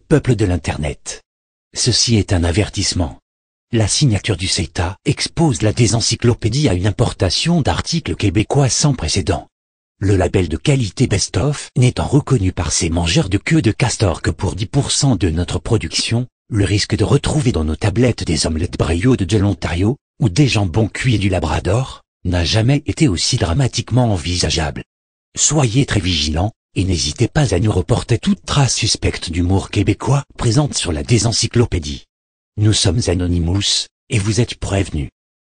peuple de l'Internet. Ceci est un avertissement. La signature du CETA expose la désencyclopédie à une importation d'articles québécois sans précédent. Le label de qualité Best-of n'étant reconnu par ces mangeurs de queue de castor que pour 10% de notre production, le risque de retrouver dans nos tablettes des omelettes Brio de l'Ontario, ou des jambons cuits du Labrador, n'a jamais été aussi dramatiquement envisageable. Soyez très vigilants, et n'hésitez pas à nous reporter toute trace suspecte d'humour québécois présente sur la désencyclopédie. Nous sommes Anonymous, et vous êtes prévenus.